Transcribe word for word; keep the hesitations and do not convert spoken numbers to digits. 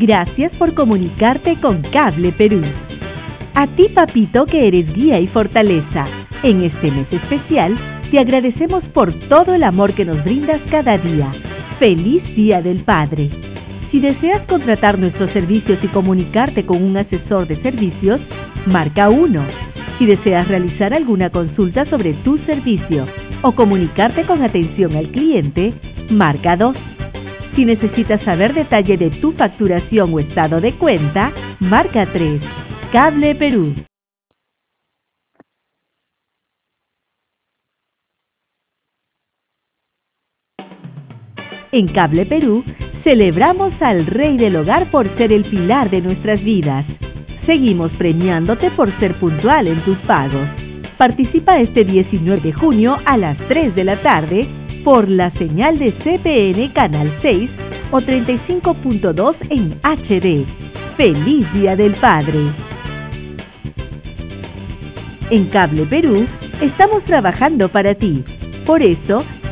Gracias por comunicarte con Cable Perú. A ti, papito, que eres guía y fortaleza, en este mes especial, te agradecemos por todo el amor que nos brindas cada día. ¡Feliz Día del Padre! Si deseas contratar nuestros servicios y comunicarte con un asesor de servicios, marca uno. Si deseas realizar alguna consulta sobre tu servicio o comunicarte con atención al cliente, marca dos. Si necesitas saber detalle de tu facturación o estado de cuenta, marca tres. Cable Perú. En Cable Perú, celebramos al Rey del Hogar por ser el pilar de nuestras vidas. Seguimos premiándote por ser puntual en tus pagos. Participa este diecinueve de junio a las tres de la tarde por la señal de C P N Canal seis o treinta y cinco punto dos en H D. ¡Feliz Día del Padre! En Cable Perú estamos trabajando para ti. Por eso,